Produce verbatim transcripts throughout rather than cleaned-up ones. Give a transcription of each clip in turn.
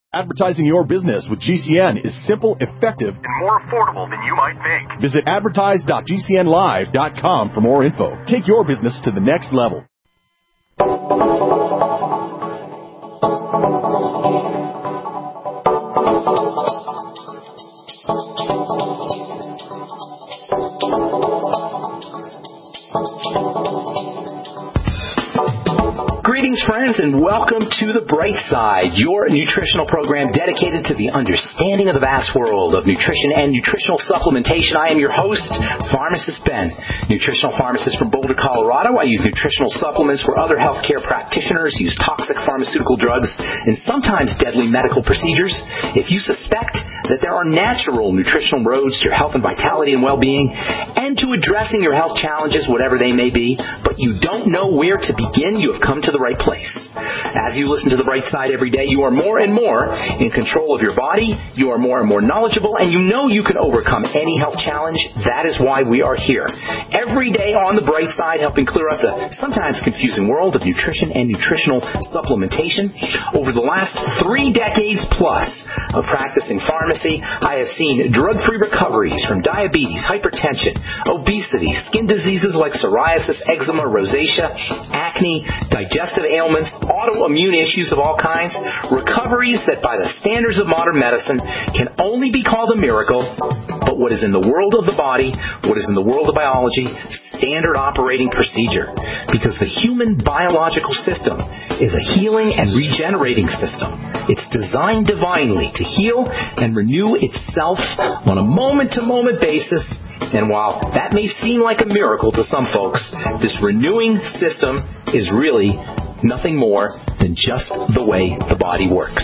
Advertising your business with G C N is simple, effective, and more affordable than you might think. Visit advertise dot g c n live dot com for more info. Take your business to the next level. Greetings, friends, and welcome to The Bright Side, your nutritional program dedicated to the understanding of the vast world of nutrition and nutritional supplementation. I am your host, Pharmacist Ben, nutritional pharmacist from Boulder, Colorado. I use nutritional supplements where other healthcare practitioners use toxic pharmaceutical drugs and sometimes deadly medical procedures. If you suspect that there are natural nutritional roads to your health and vitality and well-being and to addressing your health challenges, whatever they may be, but you don't know where to begin, you have come to the right place. As you listen to The Bright Side every day, you are more and more in control of your body, you are more and more knowledgeable, and you know you can overcome any health challenge. That is why we are here. Every day on The Bright Side, helping clear up the sometimes confusing world of nutrition and nutritional supplementation. Over the last three decades plus of practicing pharmacy, I have seen drug-free recoveries from diabetes, hypertension, obesity, skin diseases like psoriasis, eczema, rosacea, acne, digestive ailments, autoimmune issues of all kinds, recoveries that by the standards of modern medicine can only be called a miracle, but what is in the world of the body, what is in the world of biology, standard operating procedure. Because the human biological system is a healing and regenerating system. It's designed divinely to heal and renew itself on a moment-to-moment basis. And while that may seem like a miracle to some folks, this renewing system is really nothing more than just the way the body works.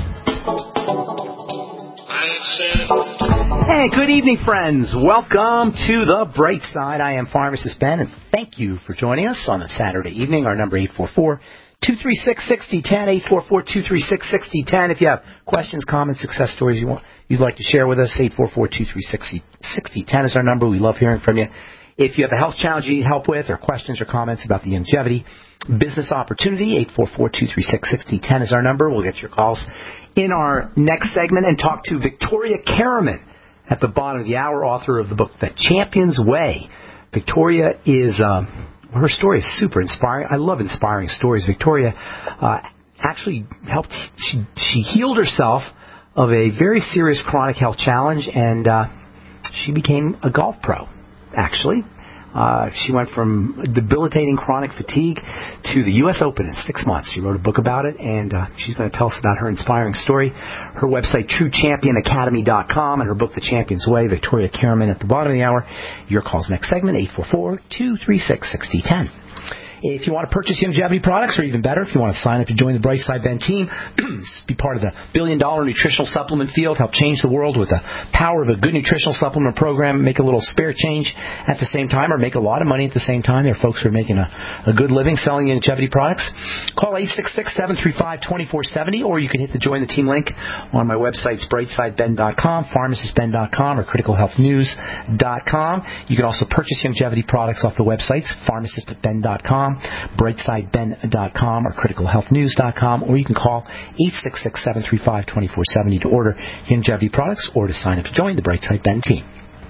Hey, good evening, friends. Welcome to The Bright Side. I am Pharmacist Ben, and thank you for joining us on a Saturday evening. Our number eight four four, two three six, six zero one zero, eight four four, two three six, six zero one zero. If you have questions, comments, success stories you want, you'd like to share with us, eight four four, two three six, six zero one zero is our number. We love hearing from you. If you have a health challenge you need help with, or questions or comments about the longevity business opportunity, eight four four, two three six, six zero one zero is our number. We'll get your calls in our next segment and talk to Victoria Karaman at the bottom of the hour, author of the book The Champion's Way. Victoria is, um, her story is super inspiring. I love inspiring stories. Victoria uh, actually helped, she, she healed herself of a very serious chronic health challenge, and uh, she became a golf pro, actually. Uh, she went from debilitating chronic fatigue to the U S Open in six months. She wrote a book about it, and uh, she's going to tell us about her inspiring story. Her website, true champion academy dot com, and her book, The Champion's Way. Victoria Karaman at the bottom of the hour. Your calls next segment, eight four four, two three six, six zero one zero. If you want to purchase longevity products, or even better, if you want to sign up to join the Bright Side Ben team, be part of the billion-dollar nutritional supplement field, help change the world with the power of a good nutritional supplement program, make a little spare change at the same time, or make a lot of money at the same time. There are folks who are making a, a good living selling longevity products. Call eight six six, seven three five, two four seven zero, or you can hit the Join the Team link on my websites, bright side ben dot com, pharmacist ben dot com, or critical health news dot com. You can also purchase longevity products off the websites, pharmacist ben dot com, bright side ben dot com, or critical health news dot com, or you can call eight six six, seven three five, two four seven zero to order longevity products or to sign up to join the Bright Side Ben team.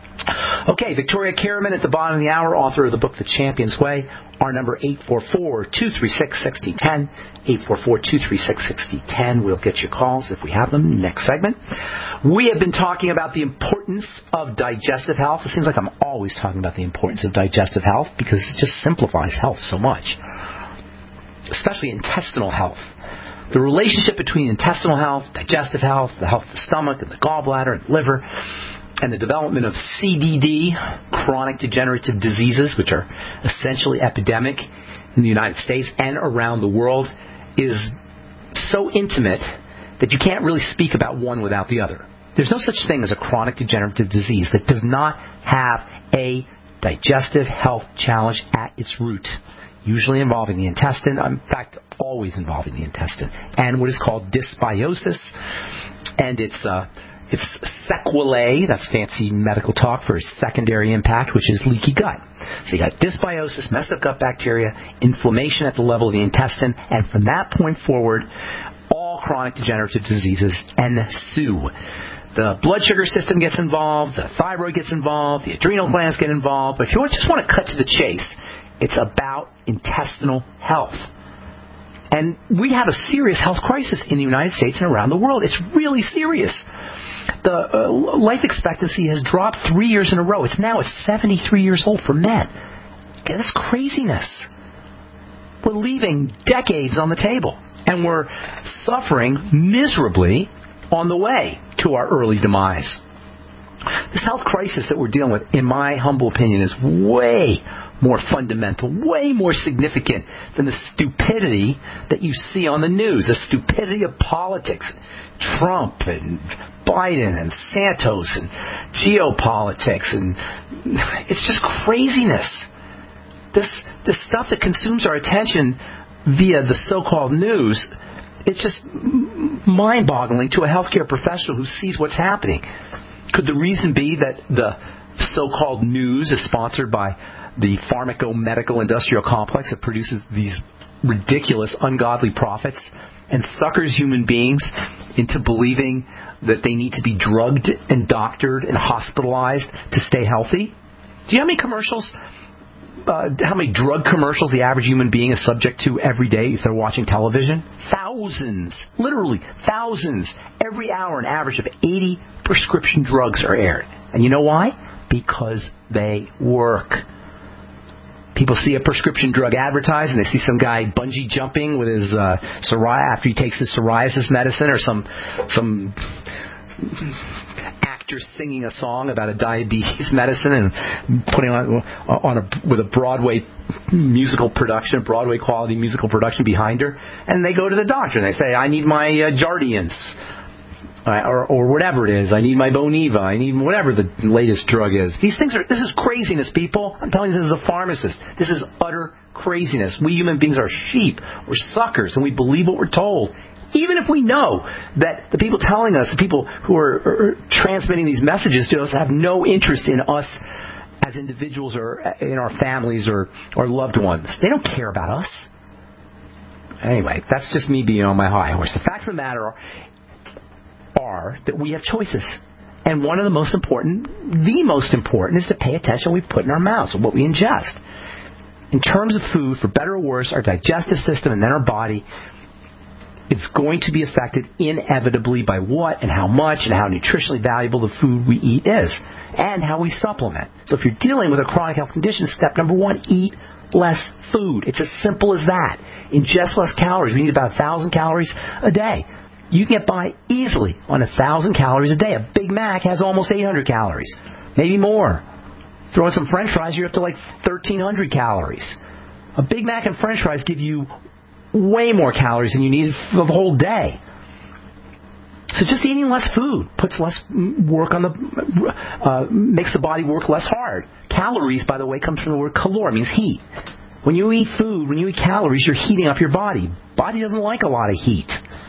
Okay, Victoria Karaman at the bottom of the hour, author of the book The Champion's Way. Our number, eight four four, two three six, six zero one zero, eight four four, two three six, six zero one zero. We'll get your calls if we have them next segment. We have been talking about the importance of digestive health. It seems like I'm always talking about the importance of digestive health because it just simplifies health so much, especially intestinal health. The relationship between intestinal health, digestive health, the health of the stomach and the gallbladder and the liver, and the development of C D D, chronic degenerative diseases, which are essentially epidemic in the United States and around the world, is so intimate that you can't really speak about one without the other. There's no such thing as a chronic degenerative disease that does not have a digestive health challenge at its root, usually involving the intestine, in fact, always involving the intestine, and what is called dysbiosis, and it's uh, it's sequelae, that's fancy medical talk for secondary impact, which is leaky gut. So you got dysbiosis, messed up gut bacteria, inflammation at the level of the intestine, and from that point forward, all chronic degenerative diseases ensue. The blood sugar system gets involved, the thyroid gets involved, the adrenal glands get involved. But if you just want to cut to the chase, it's about intestinal health. And we have a serious health crisis in the United States and around the world. It's really serious. The uh, life expectancy has dropped three years in a row. It's now at seventy-three years old for men. That's craziness. We're leaving decades on the table. And we're suffering miserably on the way to our early demise. This health crisis that we're dealing with, in my humble opinion, is way more fundamental, way more significant than the stupidity that you see on the news, the stupidity of politics. Trump and Biden and Santos and geopolitics, and it's just craziness. This this stuff that consumes our attention via the so-called news, it's just mind-boggling to a healthcare professional who sees what's happening. Could the reason be that the so-called news is sponsored by the pharmaco-medical industrial complex that produces these ridiculous, ungodly profits and suckers human beings into believing that they need to be drugged and doctored and hospitalized to stay healthy? Do you know how many commercials, uh, how many drug commercials the average human being is subject to every day if they're watching television? Thousands. Literally thousands. Every hour, an average of eighty prescription drugs are aired. And you know why? Because they work. People see a prescription drug advertised, and they see some guy bungee jumping with his uh, psoriasis after he takes his psoriasis medicine, or some some actor singing a song about a diabetes medicine and putting on on a with a Broadway musical production, Broadway quality musical production behind her, and they go to the doctor and they say, "I need my uh, Jardiance." Uh, or, or whatever it is. I need my Boniva. I need whatever the latest drug is. These things are, this is craziness, people. I'm telling you this as a pharmacist. This is utter craziness. We human beings are sheep. We're suckers, and we believe what we're told. Even if we know that the people telling us, the people who are, are transmitting these messages to us have no interest in us as individuals or in our families or, or loved ones. They don't care about us. Anyway, that's just me being on my high horse. The facts of the matter are, are that we have choices. And one of the most important, the most important, is to pay attention to what we put in our mouths, what we ingest. In terms of food, for better or worse, our digestive system and then our body, it's going to be affected inevitably by what and how much and how nutritionally valuable the food we eat is, and how we supplement. So if you're dealing with a chronic health condition, step number one, eat less food. It's as simple as that. Ingest less calories. We need about one thousand calories a day. You can get by easily on one thousand calories a day. A Big Mac has almost eight hundred calories, maybe more. Throw in some French fries, you're up to like thirteen hundred calories. A Big Mac and French fries give you way more calories than you need for the whole day. So just eating less food puts less work on the, uh, makes the body work less hard. Calories, by the way, comes from the word calor, means heat. When you eat food, when you eat calories, you're heating up your body. Body doesn't like a lot of heat.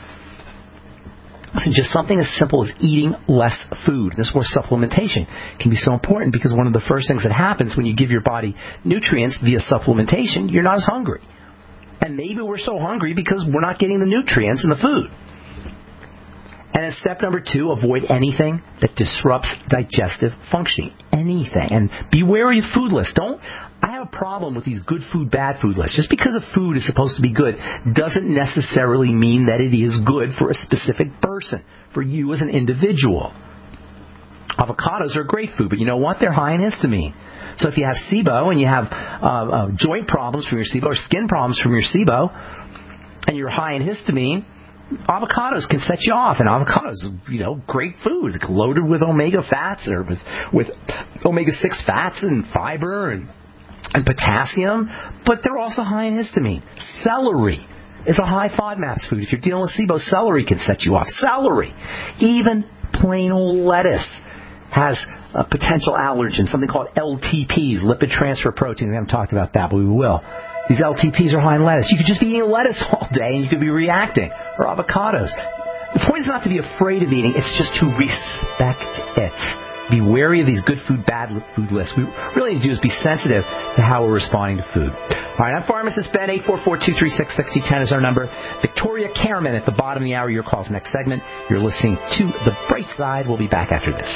So just something as simple as eating less food. This is where supplementation can be so important, because one of the first things that happens when you give your body nutrients via supplementation, you're not as hungry. And maybe we're so hungry because we're not getting the nutrients in the food. And then step number two, avoid anything that disrupts digestive functioning. Anything. And be wary of food lists. Don't. I have a problem with these good food, bad food lists. Just because a food is supposed to be good doesn't necessarily mean that it is good for a specific person, for you as an individual. Avocados are great food, but you know what? They're high in histamine. So if you have SIBO and you have uh, uh, joint problems from your SIBO or skin problems from your SIBO, and you're high in histamine, avocados can set you off. And avocados, you know, great food. It's loaded with omega fats, or with, with omega six fats and fiber and and potassium, but they're also high in histamine. Celery is a high FODMAPs food. If you're dealing with SIBO, celery can set you off. Celery. Even plain old lettuce has a potential allergen, something called L T Ps, lipid transfer protein. We haven't talked about that, but we will. These L T Ps are high in lettuce. You could just be eating lettuce all day and you could be reacting. Or avocados. The point is not to be afraid of eating, it's just to respect it. be wary of these good food, bad food lists. We really need to do is be sensitive to how we're responding to food. All right, I'm Pharmacist Ben. eight four four, two three six, six zero one zero is our number. Victoria Camerman at the bottom of the hour. Your call's next segment. You're listening to The Bright Side. We'll be back after this.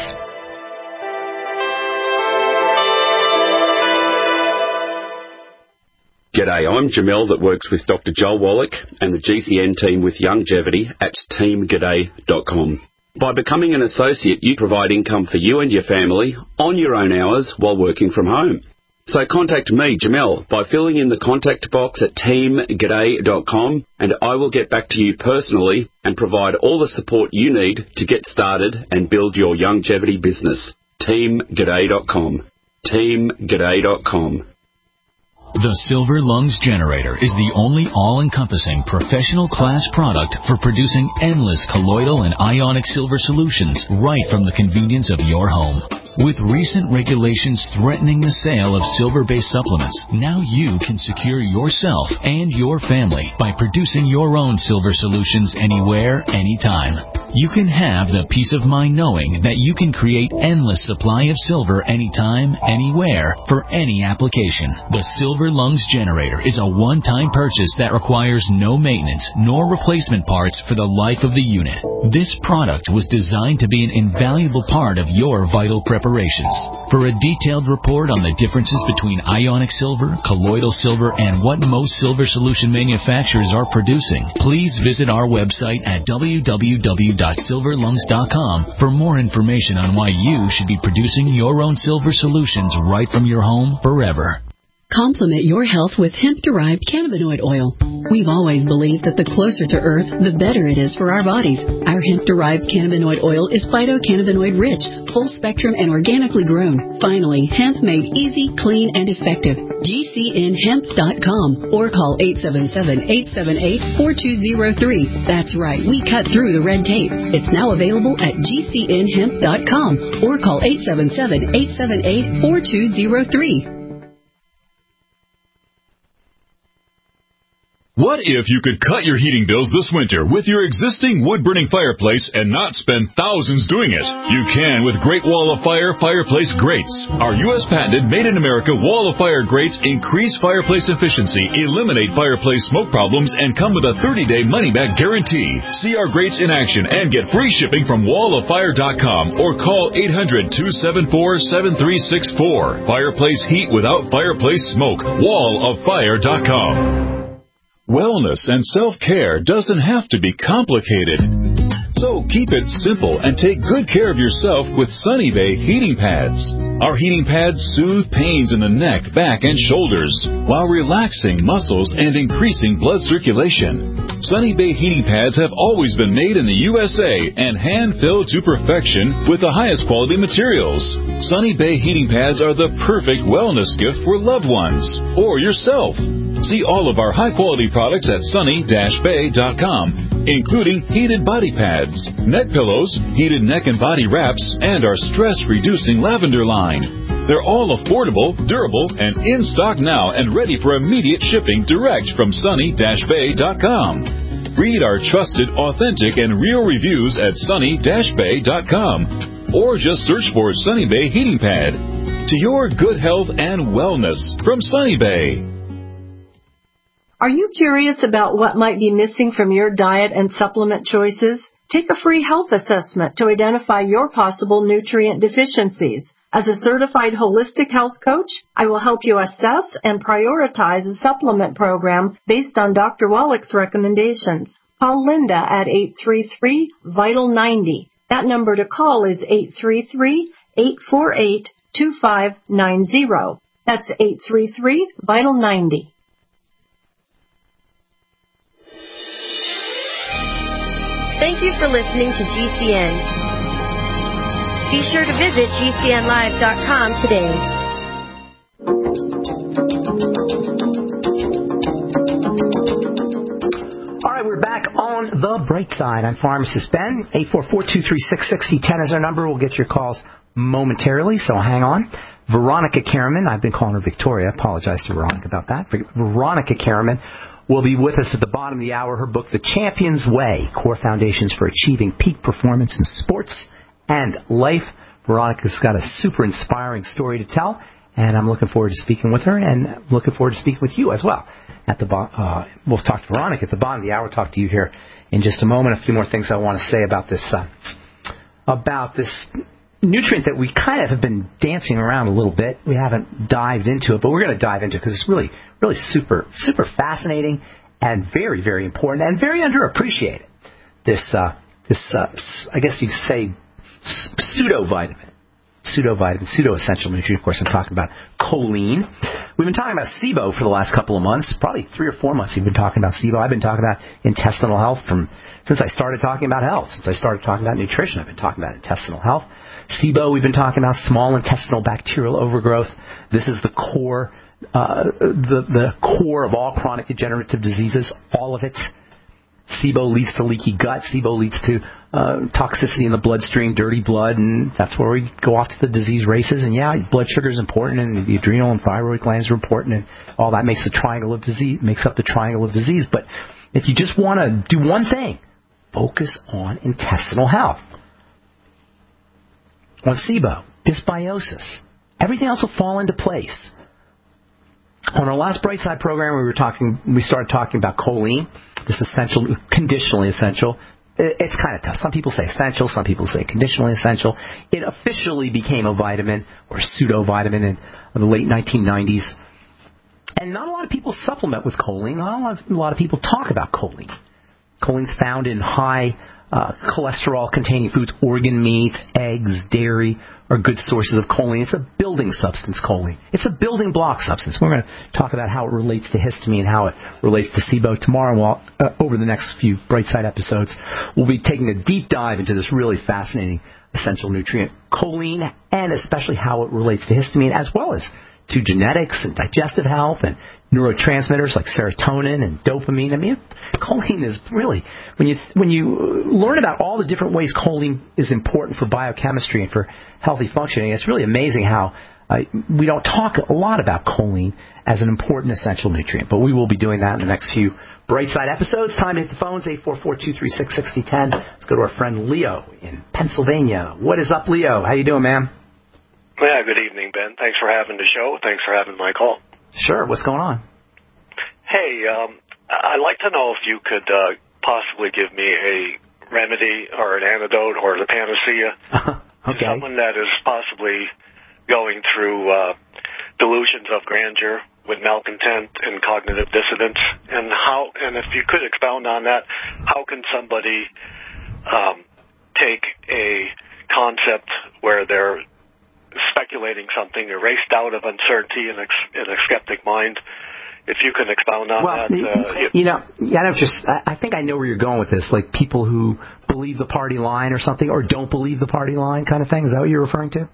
G'day, I'm Jamel that works with Doctor Joel Wallach and the G C N team with Longevity at team g'day dot com. By becoming an associate, you provide income for you and your family on your own hours while working from home. So contact me, Jamel, by filling in the contact box at team g'day dot com, and I will get back to you personally and provide all the support you need to get started and build your longevity business. team g'day dot com. team g'day dot com. The Silver Lungs Generator is the only all-encompassing professional class product for producing endless colloidal and ionic silver solutions right from the convenience of your home. With recent regulations threatening the sale of silver-based supplements, now you can secure yourself and your family by producing your own silver solutions anywhere, anytime. You can have the peace of mind knowing that you can create endless supply of silver anytime, anywhere, for any application. The Silver Lungs Generator is a one-time purchase that requires no maintenance nor replacement parts for the life of the unit. This product was designed to be an invaluable part of your vital preparations. For a detailed report on the differences between ionic silver, colloidal silver, and what most silver solution manufacturers are producing, please visit our website at w w w dot silver lungs dot com for more information on why you should be producing your own silver solutions right from your home forever. Complement your health with hemp-derived cannabinoid oil. We've always believed that the closer to Earth, the better it is for our bodies. Our hemp-derived cannabinoid oil is phytocannabinoid-rich, full-spectrum, and organically grown. Finally, hemp made easy, clean, and effective. G C N hemp dot com or call eight seven seven, eight seven eight, four two zero three. That's right, we cut through the red tape. It's now available at G C N hemp dot com or call eight seven seven, eight seven eight, four two zero three. What if you could cut your heating bills this winter with your existing wood-burning fireplace and not spend thousands doing it? You can with Great Wall of Fire Fireplace Grates. Our U S patented made-in-America Wall of Fire grates increase fireplace efficiency, eliminate fireplace smoke problems, and come with a thirty-day money-back guarantee. See our grates in action and get free shipping from wall of fire dot com or call eight hundred, two seven four, seven three six four. Fireplace heat without fireplace smoke. wall of fire dot com. Wellness and self-care doesn't have to be complicated. So keep it simple and take good care of yourself with Sunny Bay heating pads. Our heating pads soothe pains in the neck, back, and shoulders while relaxing muscles and increasing blood circulation. Sunny Bay heating pads have always been made in the U S A and hand-filled to perfection with the highest quality materials. Sunny Bay heating pads are the perfect wellness gift for loved ones or yourself. See all of our high-quality products at sunny dash bay dot com, including heated body pads, neck pillows, heated neck and body wraps, and our stress-reducing lavender line. They're all affordable, durable, and in stock now and ready for immediate shipping direct from sunny dash bay dot com. Read our trusted, authentic, and real reviews at sunny dash bay dot com or just search for Sunny Bay Heating Pad. To your good health and wellness from Sunny Bay. Are you curious about what might be missing from your diet and supplement choices? Take a free health assessment to identify your possible nutrient deficiencies. As a certified holistic health coach, I will help you assess and prioritize a supplement program based on Doctor Wallach's recommendations. Call Linda at eight three three, vital ninety. That number to call is eight three three, eight four eight, two five nine zero. That's eight three three, vital ninety. Thank you for listening to G C N. Be sure to visit G C N live dot com today. All right, we're back on the bright side. I'm Pharmacist Ben. eight four four, two three six, six zero one zero is our number. We'll get your calls momentarily, so hang on. Veronica Karaman, I've been calling her Victoria. Apologize to Veronica about that. Veronica Karaman will be with us at the bottom of the hour. Her book, The Champion's Way, Core Foundations for Achieving Peak Performance in Sports and Life. Veronica's got a super inspiring story to tell, and I'm looking forward to speaking with her, and looking forward to speaking with you as well. At the bo- uh, we'll talk to Veronica at the bottom of the hour. We'll talk to you here in just a moment. A few more things I want to say about this uh, about this nutrient that we kind of have been dancing around a little bit. We haven't dived into it, but we're going to dive into it because it's really, really super, super fascinating and very, very important and very underappreciated. This, uh, this, uh, I guess you could say, pseudo vitamin. Pseudo-vitamin, pseudo-essential nutrient. Of course, I'm talking about choline. We've been talking about SIBO for the last couple of months, probably three or four months we've been talking about SIBO. I've been talking about intestinal health from since I started talking about health. Since I started talking about nutrition, I've been talking about intestinal health. SIBO, we've been talking about small intestinal bacterial overgrowth. This is the core, uh, the, the core of all chronic degenerative diseases, all of it. SIBO leads to leaky gut. SIBO leads to uh, toxicity in the bloodstream, dirty blood, and that's where we go off to the disease races. And yeah, blood sugar is important, and the adrenal and thyroid glands are important, and all that makes the triangle of disease, makes up the triangle of disease. But if you just want to do one thing, focus on intestinal health, on SIBO, dysbiosis. Everything else will fall into place. On our last Bright Side program, we were talking. We started talking about choline. This essential, conditionally essential. It's kind of tough. Some people say essential. Some people say conditionally essential. It officially became a vitamin or pseudo-vitamin in the late nineteen nineties. And not a lot of people supplement with choline. Not a lot of, a lot of people talk about choline. Choline's found in high uh, cholesterol-containing foods. Organ meats, eggs, dairy are good sources of choline. It's a building substance, choline. It's a building block substance. We're going to talk about how it relates to histamine, how it relates to SIBO tomorrow. Well, uh, over the next few Bright Side episodes, we'll be taking a deep dive into this really fascinating essential nutrient, choline, and especially how it relates to histamine, as well as to genetics and digestive health and neurotransmitters like serotonin and dopamine. I mean, choline is really, when you when you learn about all the different ways choline is important for biochemistry and for healthy functioning, it's really amazing how uh, we don't talk a lot about choline as an important essential nutrient. But we will be doing that in the next few Bright Side episodes. Time to hit the phones, eight four four, two three six, six zero one zero. Let's go to our friend Leo in Pennsylvania. What is up, Leo? How you doing, man? Yeah, good evening, Ben. Thanks for having the show. Thanks for having my call. Sure. What's going on? Hey, um, I'd like to know if you could uh, possibly give me a remedy or an antidote or the panacea okay. to someone that is possibly going through uh, delusions of grandeur with malcontent and cognitive dissonance, and how, and if you could expound on that, how can somebody um, take a concept where they're speculating something, erased out of uncertainty in a, in a skeptic mind? If you can expound on well, that. Uh, you, you know, yeah, I, don't just, I think I know where you're going with this, like people who believe the party line or something, or don't believe the party line kind of thing. Is that what you're referring to?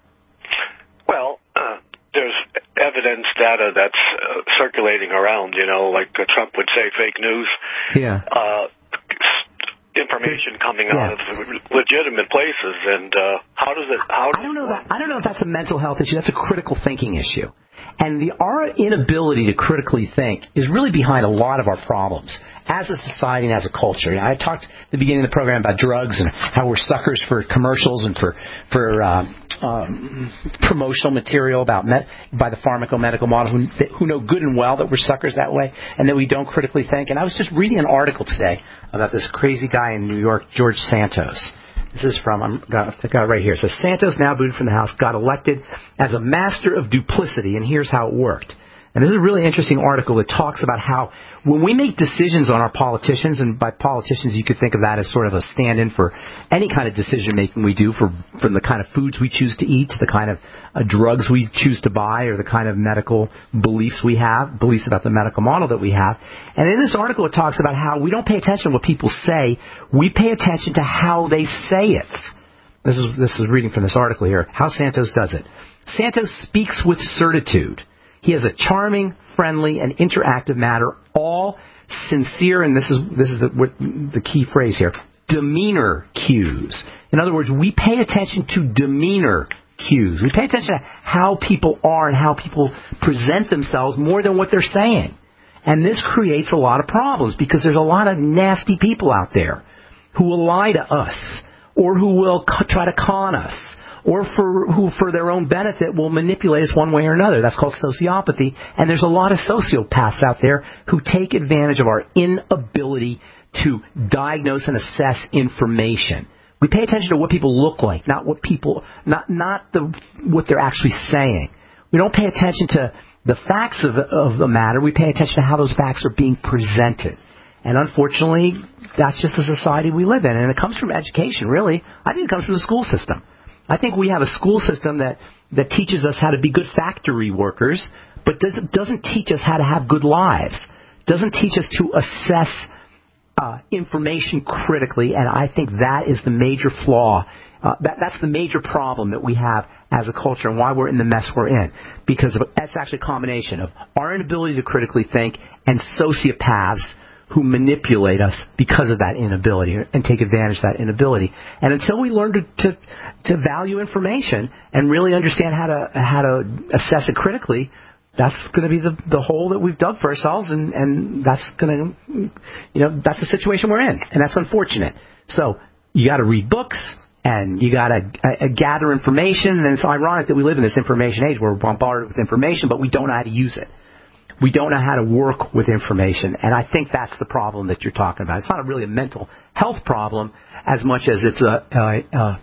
Well, uh, there's evidence data that's uh, circulating around, you know, like uh, Trump would say fake news. Yeah. Uh, information coming yeah. out of legitimate places, and uh, how does it? How does I don't know that. I don't know if that's a mental health issue. That's a critical thinking issue, and the our inability to critically think is really behind a lot of our problems as a society and as a culture. You know, I talked at the beginning of the program about drugs and how we're suckers for commercials and for for uh, um, promotional material about med- by the pharmacomedical model who, who know good and well that we're suckers that way and that we don't critically think. And I was just reading an article today about this crazy guy in New York, George Santos. This is from, I've got, I got it right here. It says, Santos, now booted from the House, got elected as a master of duplicity, and here's how it worked. And this is a really interesting article that talks about how when we make decisions on our politicians, and by politicians you could think of that as sort of a stand-in for any kind of decision-making we do, for from the kind of foods we choose to eat to the kind of uh, drugs we choose to buy or the kind of medical beliefs we have, beliefs about the medical model that we have. And in this article it talks about how we don't pay attention to what people say, we pay attention to how they say it. This is, this is reading from this article here, how Santos does it. Santos speaks with certitude. He has a charming, friendly, and interactive manner, all sincere, and this is this is the, what, the key phrase here, demeanor cues. In other words, we pay attention to demeanor cues. We pay attention to how people are and how people present themselves more than what they're saying. And this creates a lot of problems because there's a lot of nasty people out there who will lie to us or who will co- try to con us or for who, for their own benefit, will manipulate us one way or another. That's called sociopathy. And there's a lot of sociopaths out there who take advantage of our inability to diagnose and assess information. We pay attention to what people look like, not what people, not not the what they're actually saying. We don't pay attention to the facts of the, of the matter. We pay attention to how those facts are being presented. And unfortunately, that's just the society we live in. And it comes from education, really. I think it comes from the school system. I think we have a school system that, that teaches us how to be good factory workers, but doesn't, doesn't teach us how to have good lives. Doesn't teach us to assess uh, information critically. And I think that is the major flaw. Uh, that, that's the major problem that we have as a culture and why we're in the mess we're in. Because of, that's actually a combination of our inability to critically think and sociopaths who manipulate us because of that inability and take advantage of that inability. And until we learn to, to, to value information and really understand how to how to assess it critically, that's going to be the, the hole that we've dug for ourselves, and, and that's going to, you know, that's the situation we're in, and that's unfortunate. So you got to read books, and you got to uh, gather information, and it's ironic that we live in this information age where we're bombarded with information, but we don't know how to use it. We don't know how to work with information, and I think that's the problem that you're talking about. It's not really a mental health problem as much as it's a a, a,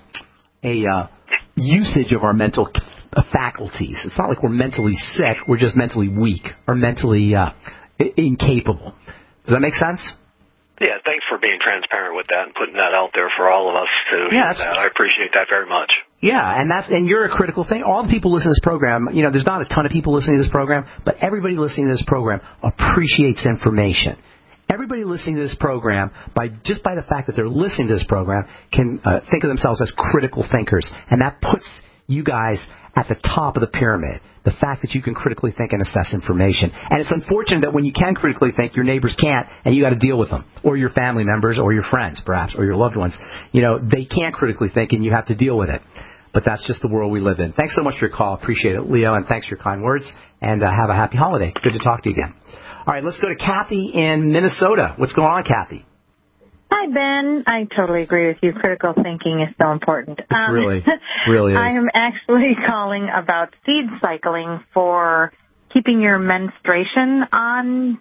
a uh, usage of our mental faculties. It's not like we're mentally sick. We're just mentally weak or mentally uh, incapable. Does that make sense? Yeah, thanks for being transparent with that and putting that out there for all of us to yeah, hear that. I appreciate that very much. Yeah, and that's and you're a critical thing. All the people listening to this program, you know, there's not a ton of people listening to this program, but everybody listening to this program appreciates information. Everybody listening to this program, by just by the fact that they're listening to this program, can uh, think of themselves as critical thinkers, and that puts you guys at the top of the pyramid. The fact that you can critically think and assess information. And it's unfortunate that when you can critically think, your neighbors can't, and you got to deal with them, or your family members, or your friends, perhaps, or your loved ones. You know, they can't critically think, and you have to deal with it. But that's just the world we live in. Thanks so much for your call. Appreciate it, Leo, and thanks for your kind words. And uh, have a happy holiday. Good to talk to you again. All right, let's go to Kathy in Minnesota. What's going on, Kathy? Hi, Ben. I totally agree with you. Critical thinking is so important. It's um, really, really is. I am actually calling about seed cycling for keeping your menstruation on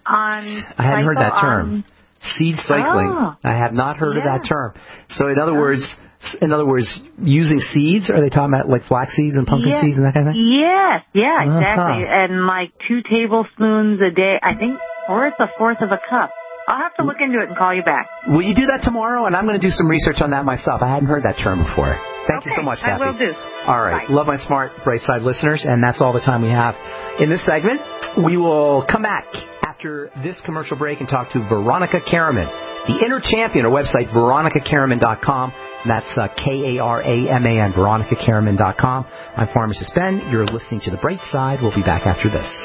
on. I hadn't heard that term. On... Seed cycling. Oh, I have not heard yeah. of that term. So, in other words, in other words, using seeds. Are they talking about like flax seeds and pumpkin yes. seeds and that kind of thing? Yes. Yeah. Exactly. Uh-huh. And like two tablespoons a day. I think, or it's a fourth of a cup. I'll have to look into it and call you back. Will you do that tomorrow? And I'm going to do some research on that myself. I hadn't heard that term before. Thank okay, you so much, Kathy. I will do. All right. Bye. Love my smart, bright side listeners. And that's all the time we have in this segment. We will come back after this commercial break and talk to Veronica Karaman, the inner champion. Our website, veronica karaman dot com. That's uh, K A R A M A N, veronica karaman dot com. I'm Pharmacist Ben. You're listening to The Bright Side. We'll be back after this.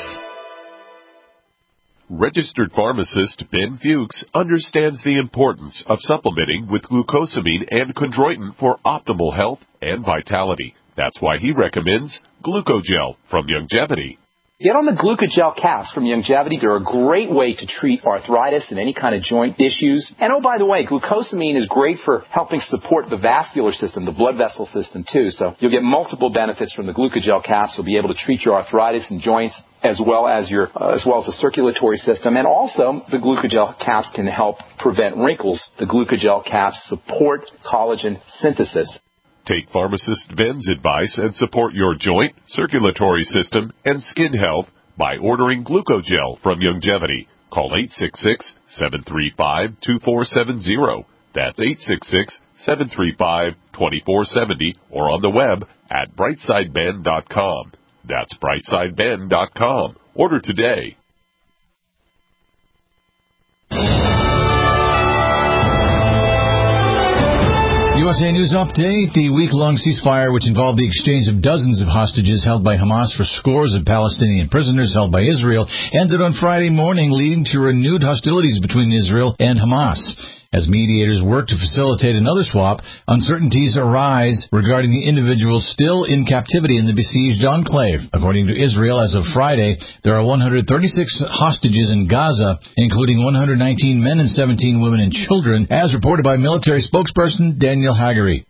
Registered pharmacist Ben Fuchs understands the importance of supplementing with glucosamine and chondroitin for optimal health and vitality. That's why he recommends Glucogel from Youngevity. Get on the Glucogel caps from Youngevity. They're a great way to treat arthritis and any kind of joint issues. And oh, by the way, glucosamine is great for helping support the vascular system, the blood vessel system too. So you'll get multiple benefits from the Glucogel caps. You'll be able to treat your arthritis and joints as well as your uh, as well as the circulatory system. And also, the Glucogel caps can help prevent wrinkles. The Glucogel caps support collagen synthesis. Take Pharmacist Ben's advice and support your joint, circulatory system, and skin health by ordering Glucogel from Youngevity. Call eight six six, seven three five, two four seven zero. That's eight six six, seven three five, two four seven zero or on the web at brightside ben dot com. That's brightside ben dot com. Order today. U S A News Update. The week-long ceasefire, which involved the exchange of dozens of hostages held by Hamas for scores of Palestinian prisoners held by Israel, ended on Friday morning, leading to renewed hostilities between Israel and Hamas. As mediators work to facilitate another swap, uncertainties arise regarding the individuals still in captivity in the besieged enclave. According to Israel, as of Friday, there are one hundred thirty-six hostages in Gaza, including one hundred nineteen men and seventeen women and children, as reported by military spokesperson Daniel Hagari.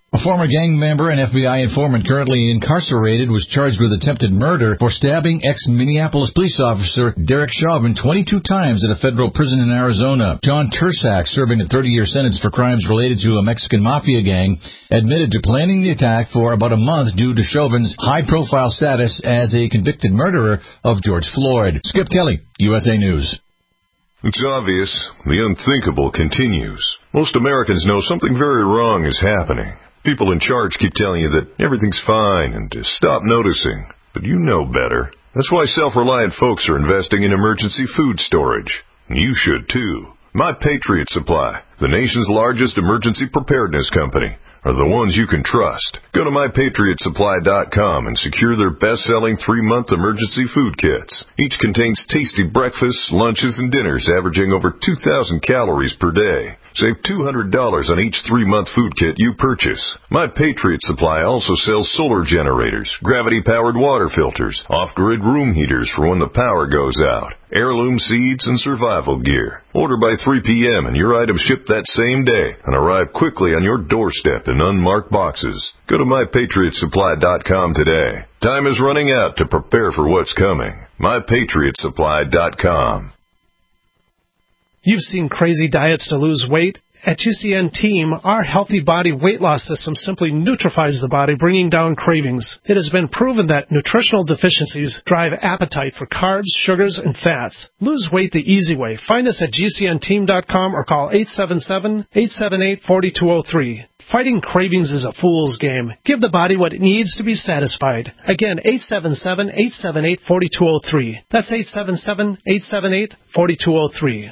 A former gang member and F B I informant currently incarcerated was charged with attempted murder for stabbing ex-Minneapolis police officer Derek Chauvin twenty-two times at a federal prison in Arizona. John Tursak, serving a thirty-year sentence for crimes related to a Mexican mafia gang, admitted to planning the attack for about a month due to Chauvin's high-profile status as a convicted murderer of George Floyd. Skip Kelly, U S A News. It's obvious. The unthinkable continues. Most Americans know something very wrong is happening. People in charge keep telling you that everything's fine and to stop noticing. But you know better. That's why self-reliant folks are investing in emergency food storage. You should too. My Patriot Supply, the nation's largest emergency preparedness company, are the ones you can trust. Go to my patriot supply dot com and secure their best-selling three-month emergency food kits. Each contains tasty breakfasts, lunches, and dinners averaging over two thousand calories per day. Save two hundred dollars on each three-month food kit you purchase. My Patriot Supply also sells solar generators, gravity-powered water filters, off-grid room heaters for when the power goes out, heirloom seeds, and survival gear. Order by three p.m. and your items ship that same day and arrive quickly on your doorstep in unmarked boxes. Go to my patriot supply dot com today. Time is running out to prepare for what's coming. my patriot supply dot com. You've seen crazy diets to lose weight. At G C N Team, our Healthy Body Weight Loss System simply neutralizes the body, bringing down cravings. It has been proven that nutritional deficiencies drive appetite for carbs, sugars, and fats. Lose weight the easy way. Find us at G C N team dot com or call eight seven seven, eight seven eight, four two zero three. Fighting cravings is a fool's game. Give the body what it needs to be satisfied. Again, eight seven seven, eight seven eight, four two zero three. That's eight seven seven, eight seven eight, four two zero three.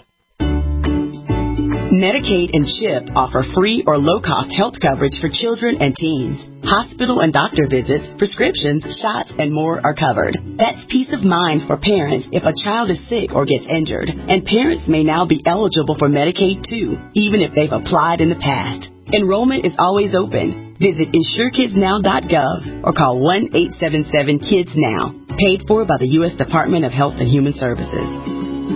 Medicaid and CHIP offer free or low-cost health coverage for children and teens. Hospital and doctor visits, prescriptions, shots, and more are covered. That's peace of mind for parents if a child is sick or gets injured. And parents may now be eligible for Medicaid, too, even if they've applied in the past. Enrollment is always open. Visit insure kids now dot gov or call one eight seven seven kids now. Paid for by the U S Department of Health and Human Services.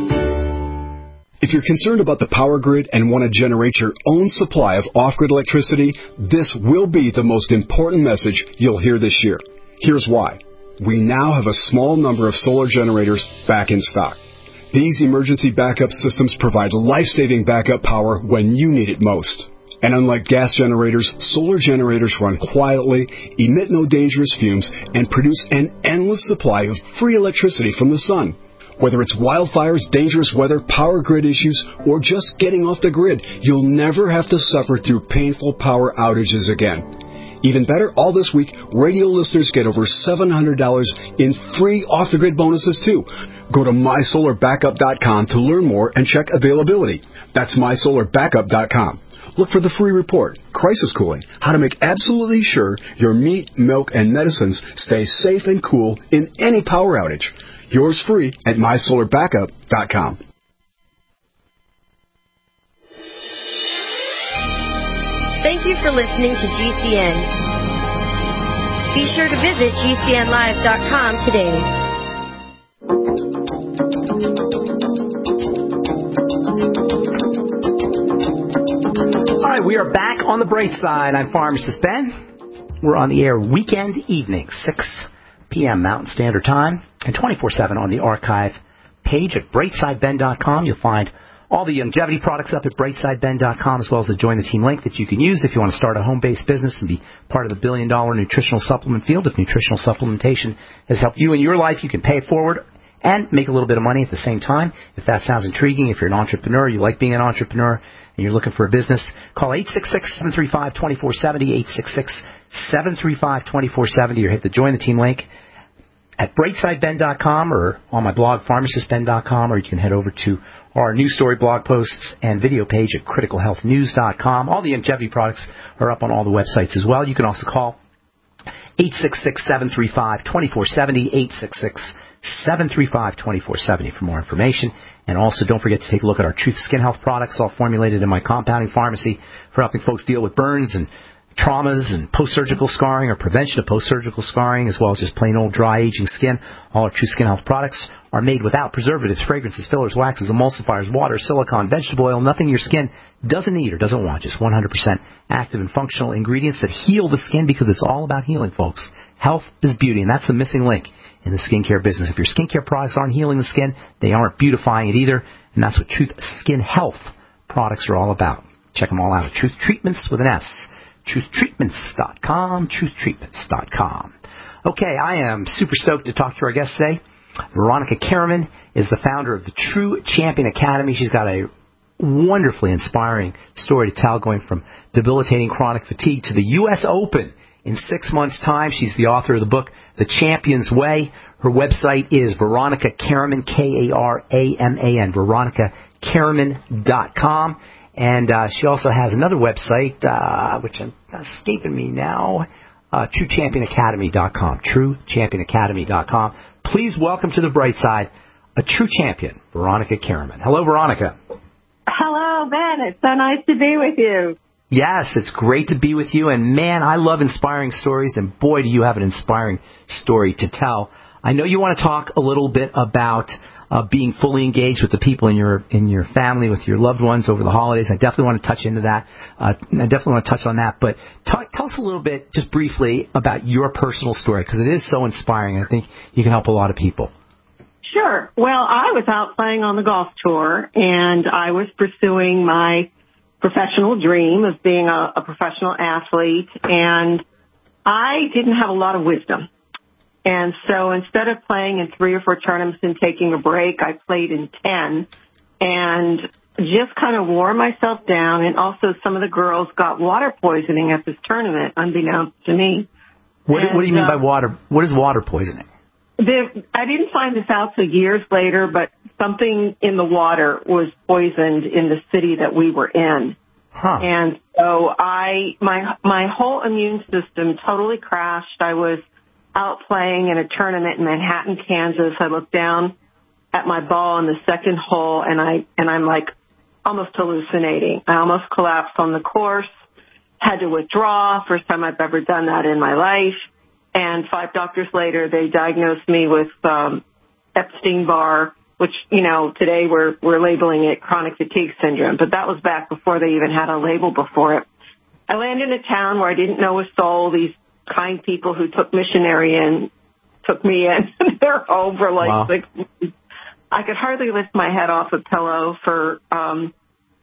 If you're concerned about the power grid and want to generate your own supply of off-grid electricity, this will be the most important message you'll hear this year. Here's why. We now have a small number of solar generators back in stock. These emergency backup systems provide life-saving backup power when you need it most. And unlike gas generators, solar generators run quietly, emit no dangerous fumes, and produce an endless supply of free electricity from the sun. Whether it's wildfires, dangerous weather, power grid issues, or just getting off the grid, you'll never have to suffer through painful power outages again. Even better, all this week, radio listeners get over seven hundred dollars in free off-the-grid bonuses, too. Go to my solar backup dot com to learn more and check availability. That's my solar backup dot com. Look for the free report, Crisis Cooling, how to make absolutely sure your meat, milk, and medicines stay safe and cool in any power outage. Yours free at my solar backup dot com. Thank you for listening to G C N. Be sure to visit G C N live dot com today. All right, we are back on the bright side. I'm Pharmacist Ben. We're on the air weekend evenings, six p.m. Mountain Standard Time, and twenty-four seven on the archive page at bright side ben dot com. You'll find all the longevity products up at bright side ben dot com, as well as the Join the Team link that you can use if you want to start a home-based business and be part of the billion-dollar nutritional supplement field. If nutritional supplementation has helped you in your life, you can pay it forward and make a little bit of money at the same time. If that sounds intriguing, if you're an entrepreneur, you like being an entrepreneur, and you're looking for a business, call eight six six, seven three five, two four seven zero, eight six six, seven three five, two four seven zero, or hit the Join the Team link at bright side ben dot com or on my blog, pharmacist ben dot com, or you can head over to our news story blog posts and video page at critical health news dot com. All the longevity products are up on all the websites as well. You can also call eight six six, seven three five, two four seven zero, eight six six, seven three five, two four seven zero for more information. And also don't forget to take a look at our Truth Skin Health products, all formulated in my compounding pharmacy for helping folks deal with burns and traumas and post-surgical scarring or prevention of post-surgical scarring, as well as just plain old dry aging skin. All our True Skin Health products are made without preservatives, fragrances, fillers, waxes, emulsifiers, water, silicone, vegetable oil, nothing your skin doesn't need or doesn't want, just one hundred percent active and functional ingredients that heal the skin, because it's all about healing, folks. Health is beauty, and that's the missing link in the skincare business. If your skincare products aren't healing the skin, they aren't beautifying it either, and that's what Truth Skin Health products are all about. Check them all out at Truth Treatments with an S. truth treatments dot com, truth treatments dot com. Okay, I am super stoked to talk to our guest today. Veronica Caraman is the founder of the True Champion Academy. She's got a wonderfully inspiring story to tell, going from debilitating chronic fatigue to the U S Open in six months' time. She's the author of the book, The Champion's Way. Her website is Veronica Caraman, K A R A M A N, veronica caraman dot com. And uh, she also has another website, uh, which is escaping me now, uh, true champion academy dot com, true champion academy dot com. Please welcome to the bright side a true champion, Veronica Caraman. Hello, Veronica. Hello, Ben. It's so nice to be with you. Yes, it's great to be with you. And, man, I love inspiring stories, and, boy, do you have an inspiring story to tell. I know you want to talk a little bit about uh, being fully engaged with the people in your in your family, with your loved ones over the holidays. I definitely want to touch into that. Uh, I definitely want to touch on that. But talk, tell us a little bit, just briefly, about your personal story, because it is so inspiring. I think you can help a lot of people. Sure. Well, I was out playing on the golf tour, and I was pursuing my professional dream of being a, a professional athlete, and I didn't have a lot of wisdom. And so instead of playing in three or four tournaments and taking a break, I played in ten and just kind of wore myself down. And also some of the girls got water poisoning at this tournament, unbeknownst to me. What, and, what do you mean uh, by water? What is water poisoning? The, I didn't find this out till years later, but something in the water was poisoned in the city that we were in. Huh. And so I, my, my whole immune system totally crashed. I was out playing in a tournament in Manhattan, Kansas. I looked down at my ball on the second hole, and I, and I'm like almost hallucinating. I almost collapsed on the course, had to withdraw. First time I've ever done that in my life. And five doctors later, they diagnosed me with um, Epstein-Barr, which, you know, today we're we're labeling it chronic fatigue syndrome. But that was back before they even had a label before it. I landed in a town where I didn't know a soul. These kind people who took missionary in took me in their home for like wow. six months. I could hardly lift my head off a pillow for um,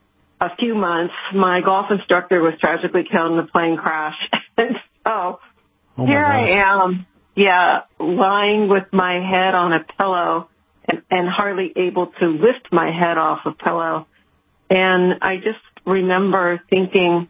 a few months. My golf instructor was tragically killed in a plane crash. And so... Oh Here gosh. I am, yeah, lying with my head on a pillow and, and hardly able to lift my head off a pillow. And I just remember thinking,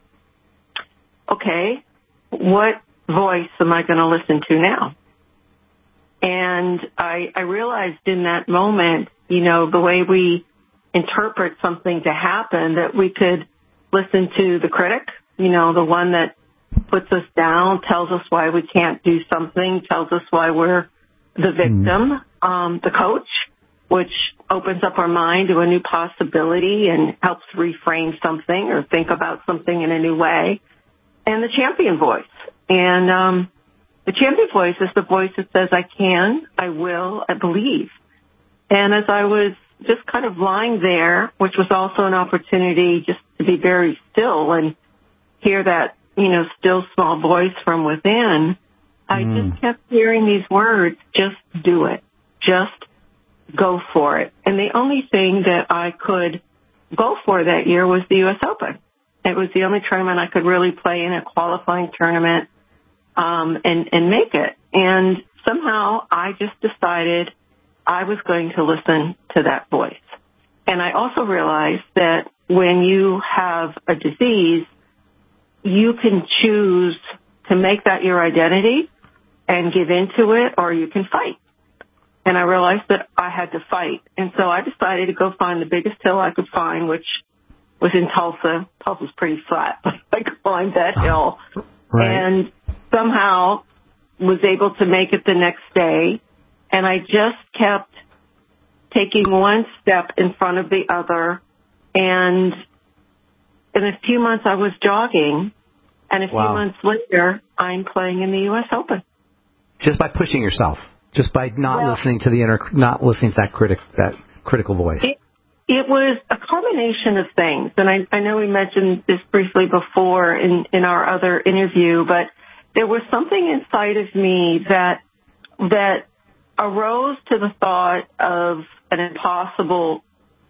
okay, what voice am I going to listen to now? And I, I realized in that moment, you know, the way we interpret something to happen, that we could listen to the critic, you know, the one that puts us down, tells us why we can't do something, tells us why we're the victim, um, the coach, which opens up our mind to a new possibility and helps reframe something or think about something in a new way, and the champion voice. And um, the champion voice is the voice that says, I can, I will, I believe. And as I was just kind of lying there, which was also an opportunity just to be very still and hear that, you know, still small voice from within, I mm. just kept hearing these words, just do it, just go for it. And the only thing that I could go for that year was the U S Open. It was the only tournament I could really play in, a qualifying tournament, um, and, and make it. And somehow I just decided I was going to listen to that voice. And I also realized that when you have a disease, you can choose to make that your identity and give into it, or you can fight. And I realized that I had to fight. And so I decided to go find the biggest hill I could find, which was in Tulsa. Tulsa's pretty flat, but I climbed that hill. Right. And somehow was able to make it the next day. And I just kept taking one step in front of the other. And in a few months, I was jogging And a few Wow. months later, I'm playing in the U S Open. Just by pushing yourself, just by not Well, listening to the inner, not listening to that critic, that critical voice. It, it was a combination of things, and I, I know we mentioned this briefly before in, in our other interview, but there was something inside of me that that arose to the thought of an impossible,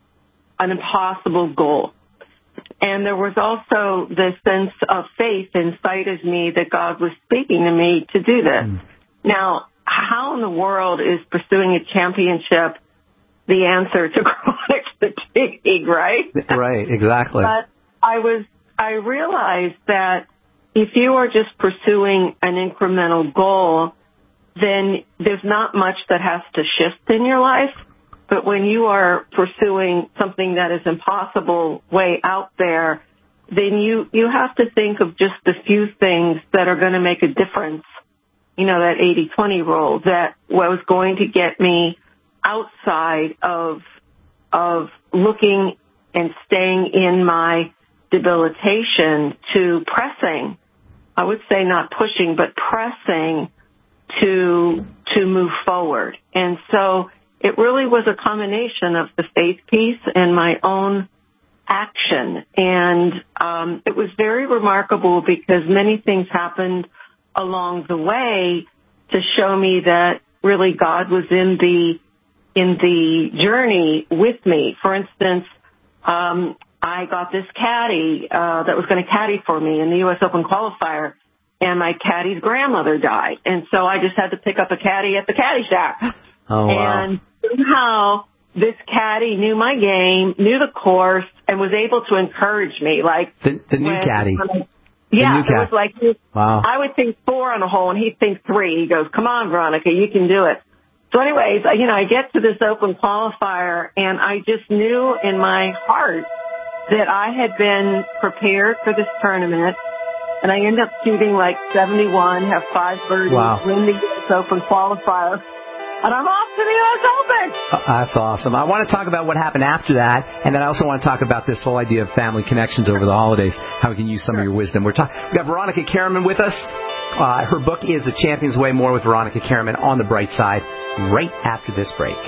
an impossible goal. And there was also this sense of faith inside of me that God was speaking to me to do this. Mm. Now, how in the world is pursuing a championship the answer to chronic fatigue, right? Right, exactly. But I was, I realized that if you are just pursuing an incremental goal, then there's not much that has to shift in your life. But when you are pursuing something that is impossible way out there, then you, you have to think of just a few things that are going to make a difference. You know, that eighty twenty rule that was going to get me outside of, of looking and staying in my debilitation to pressing. I would say not pushing, but pressing to, to move forward. And so it really was a combination of the faith piece and my own action. And um, it was very remarkable because many things happened along the way to show me that really God was in the in the journey with me. For instance, um, I got this caddy uh, that was going to caddy for me in the U S Open qualifier, and my caddy's grandmother died. And so I just had to pick up a caddy at the caddy shack. Oh, wow. And somehow this caddy knew my game, knew the course, and was able to encourage me. Like the, the new when, caddy. When I, yeah, new it was like wow. I would think four on a hole, and he'd think three. He goes, "Come on, Veronica, you can do it." So, anyways, you know, I get to this Open qualifier, and I just knew in my heart that I had been prepared for this tournament. And I end up shooting like seventy-one, have five birdies, wow. win the U S Open qualifier. And I'm off to the U S Open. Uh, that's awesome. I want to talk about what happened after that, and then I also want to talk about this whole idea of family connections over the holidays, how we can use some of your wisdom. We're talking. We got Veronica Caraman with us. Uh, her book is The Champion's Way. More with Veronica Caraman on the bright side right after this break.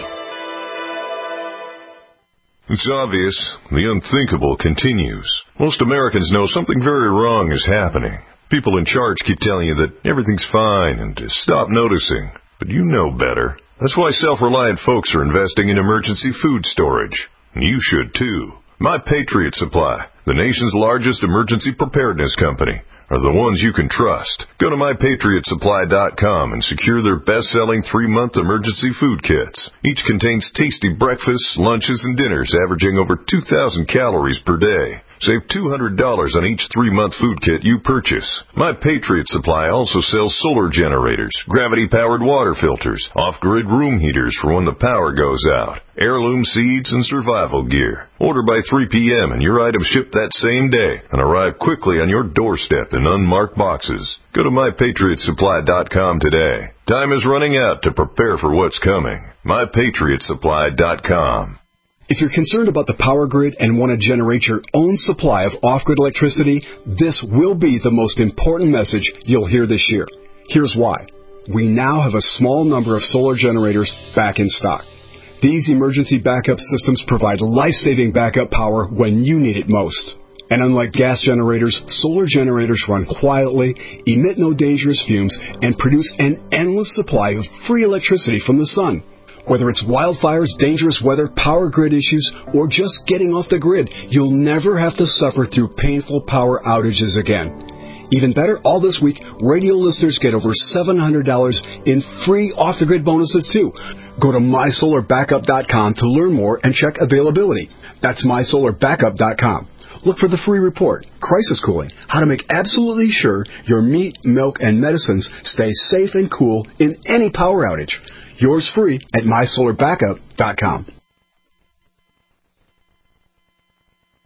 It's obvious. The unthinkable continues. Most Americans know something very wrong is happening. People in charge keep telling you that everything's fine and to stop noticing. But you know better. That's why self-reliant folks are investing in emergency food storage. And you should too. My Patriot Supply, the nation's largest emergency preparedness company, are the ones you can trust. Go to my patriot supply dot com and secure their best-selling three-month emergency food kits. Each contains tasty breakfasts, lunches, and dinners averaging over two thousand calories per day. Save two hundred dollars on each three-month food kit you purchase. My Patriot Supply also sells solar generators, gravity-powered water filters, off-grid room heaters for when the power goes out, heirloom seeds, and survival gear. Order by three p.m. and your items ship that same day and arrive quickly on your doorstep in unmarked boxes. Go to my patriot supply dot com today. Time is running out to prepare for what's coming. my patriot supply dot com. If you're concerned about the power grid and want to generate your own supply of off-grid electricity, this will be the most important message you'll hear this year. Here's why. We now have a small number of solar generators back in stock. These emergency backup systems provide life-saving backup power when you need it most. And unlike gas generators, solar generators run quietly, emit no dangerous fumes, and produce an endless supply of free electricity from the sun. Whether it's wildfires, dangerous weather, power grid issues, or just getting off the grid, you'll never have to suffer through painful power outages again. Even better, all this week, radio listeners get over seven hundred dollars in free off-the-grid bonuses, too. Go to my solar backup dot com to learn more and check availability. That's my solar backup dot com. Look for the free report, Crisis Cooling, how to make absolutely sure your meat, milk, and medicines stay safe and cool in any power outage. Yours free at my solar backup dot com.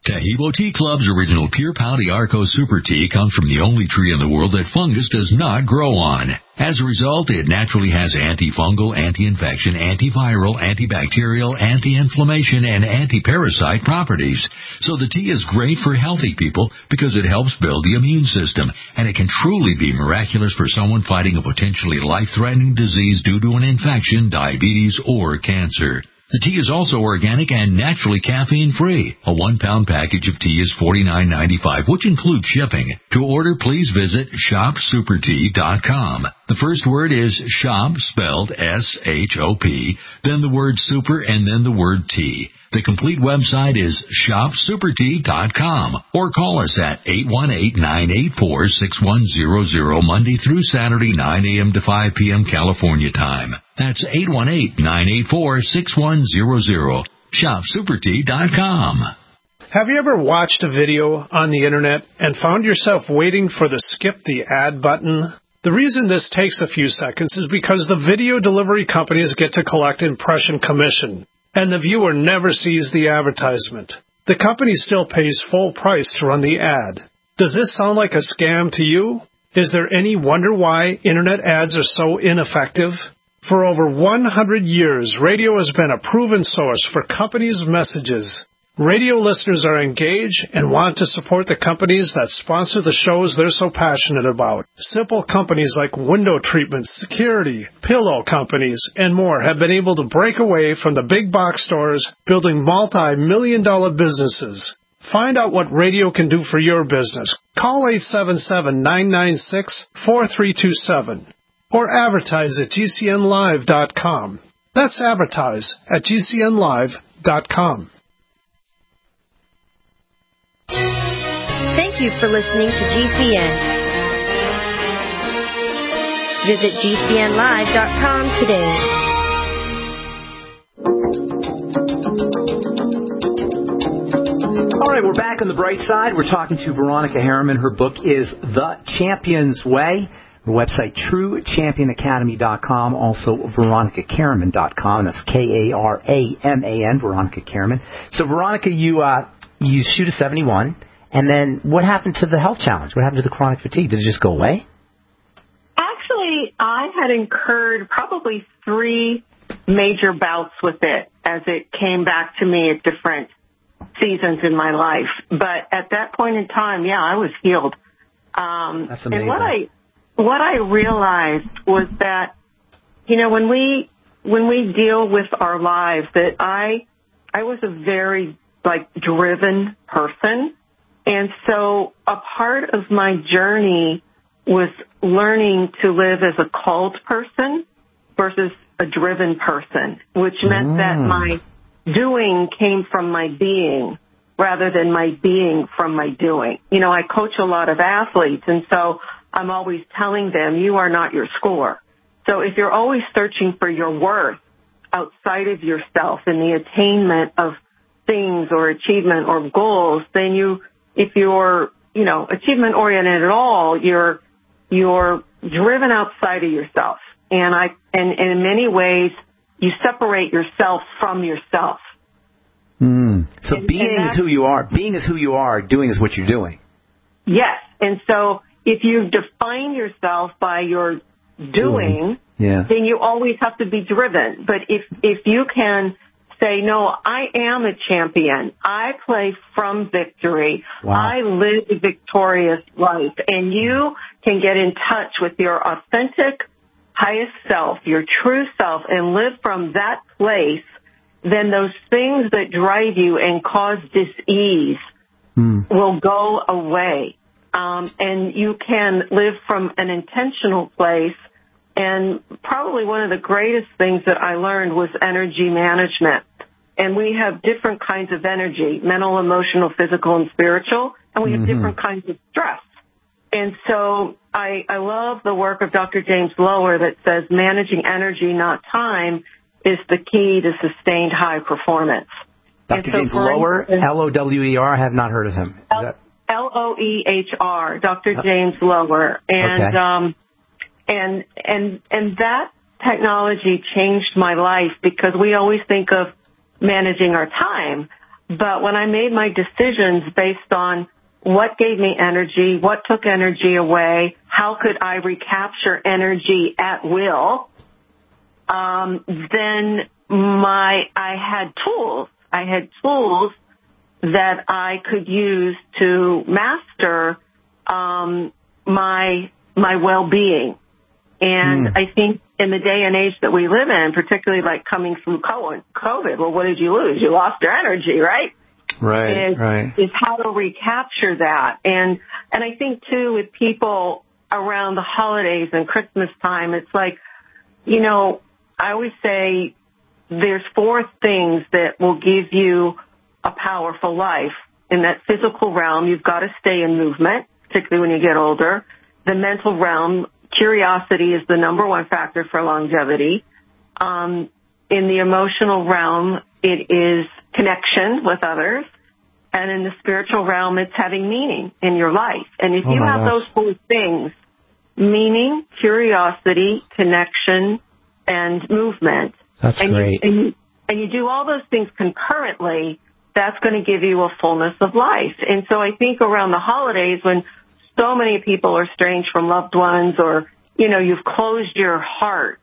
Tahibo Tea Club's original Pure Pau Arco Super Tea comes from the only tree in the world that fungus does not grow on. As a result, it naturally has antifungal, anti-infection, antiviral, antibacterial, anti-inflammation, and anti-parasite properties. So the tea is great for healthy people because it helps build the immune system, and it can truly be miraculous for someone fighting a potentially life-threatening disease due to an infection, diabetes, or cancer. The tea is also organic and naturally caffeine-free. A one-pound package of tea is forty-nine ninety-five, which includes shipping. To order, please visit shop super tea dot com. The first word is shop, spelled S H O P, then the word super, and then the word tea. The complete website is shop super tea dot com, or call us at eight one eight, nine eight four, six one zero zero Monday through Saturday, nine a.m. to five p.m. California time. That's eight one eight, nine eight four, six one zero zero. shop super tea dot com. Have you ever watched a video on the internet and found yourself waiting for the skip the ad button? The reason this takes a few seconds is because the video delivery companies get to collect impression commission, and the viewer never sees the advertisement. The company still pays full price to run the ad. Does this sound like a scam to you? Is there any wonder why internet ads are so ineffective? For over one hundred years, radio has been a proven source for companies' messages. Radio listeners are engaged and want to support the companies that sponsor the shows they're so passionate about. Simple companies like window treatments, security, pillow companies, and more have been able to break away from the big box stores, building multi-million dollar businesses. Find out what radio can do for your business. Call eight seven seven, nine nine six, four three two seven or advertise at G C N live dot com. That's advertise at G C N live dot com. Thank you for listening to G C N. Visit G C N live dot com today. All right, we're back on the bright side. We're talking to Veronica Harriman. Her book is The Champion's Way. Her website, true champion academy dot com, also veronica karraman dot com. That's K A R A M A N, Veronica Karraman. So, Veronica, you uh, you shoot a seventy-one, and then what happened to the health challenge? What happened to the chronic fatigue? Did it just go away? Actually, I had incurred probably three major bouts with it as it came back to me at different seasons in my life. But at that point in time, yeah, I was healed. Um, That's amazing. And what I what I realized was that, you know, when we when we deal with our lives, that I I was a very like driven person, and so a part of my journey was learning to live as a called person versus a driven person, which meant mm. that my doing came from my being rather than my being from my doing. You know, I coach a lot of athletes, and so I'm always telling them, you are not your score. So if you're always searching for your worth outside of yourself in the attainment of things or achievement or goals, then you, if you're, you know, achievement oriented at all, you're, you're driven outside of yourself. And I, and, and in many ways, you separate yourself from yourself. Mm. So and, being and is who you are. Being is who you are. Doing is what you're doing. Yes. And so if you define yourself by your doing, yeah. then you always have to be driven. But if, if you can say, no, I am a champion. I play from victory. Wow. I live a victorious life. And you can get in touch with your authentic, highest self, your true self, and live from that place, then those things that drive you and cause dis-ease mm. will go away. Um, and you can live from an intentional place. And probably one of the greatest things that I learned was energy management. And we have different kinds of energy, mental, emotional, physical, and spiritual. And we have mm-hmm. different kinds of stress. And so I, I love the work of Doctor James Lower that says managing energy, not time, is the key to sustained high performance. Doctor So James Lower, L O W E R, I have not heard of him. Is that L O E H R, Doctor James Lower. And, okay. um, and, and, and that technology changed my life because we always think of managing our time, But when I made my decisions based on what gave me energy, what took energy away, how could I recapture energy at will, um, then my I had tools. I had tools that I could use to master um, my my well-being. And mm. I think in the day and age that we live in, particularly like coming through COVID, well, what did you lose? You lost your energy, right? Right, is, right. is how to recapture that. And and I think, too, with people around the holidays and Christmas time, it's like, you know, I always say there's four things that will give you a powerful life. In that physical realm, you've got to stay in movement, particularly when you get older. The mental realm, curiosity is the number one factor for longevity. Um, in the emotional realm, it is connection with others. And in the spiritual realm, it's having meaning in your life. And if oh you have gosh. those four things, meaning, curiosity, connection, and movement. That's and great. You, and, you, and you do all those things concurrently, that's going to give you a fullness of life. And so I think around the holidays, when so many people are estranged from loved ones, or, you know, you've closed your heart,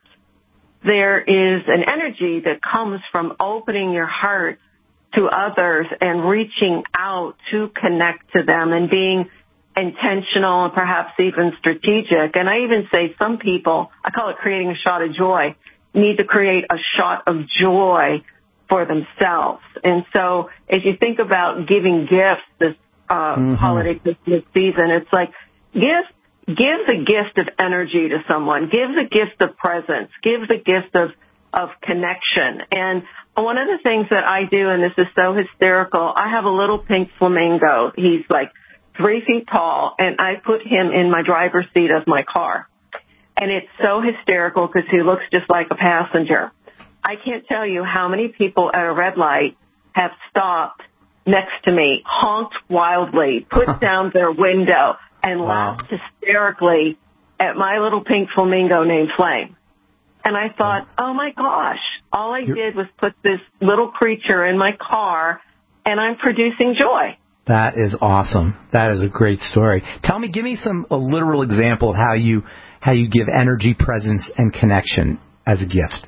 there is an energy that comes from opening your heart to others and reaching out to connect to them and being intentional and perhaps even strategic. And I even say some people, I call it creating a shot of joy, need to create a shot of joy for themselves. And so as you think about giving gifts this uh, mm-hmm. holiday Christmas season, it's like give, give the gift of energy to someone, give the gift of presence, give the gift of of connection. And one of the things that I do, and this is so hysterical, I have a little pink flamingo. He's like three feet tall, and I put him in my driver's seat of my car. And it's so hysterical because he looks just like a passenger. I can't tell you how many people at a red light have stopped next to me, honked wildly, put down their window, and wow. laughed hysterically at my little pink flamingo named Flame. And I thought, oh, my gosh, all I did was put this little creature in my car, and I'm producing joy. That is awesome. That is a great story. Tell me, give me some a literal example of how you how you give energy, presence, and connection as a gift.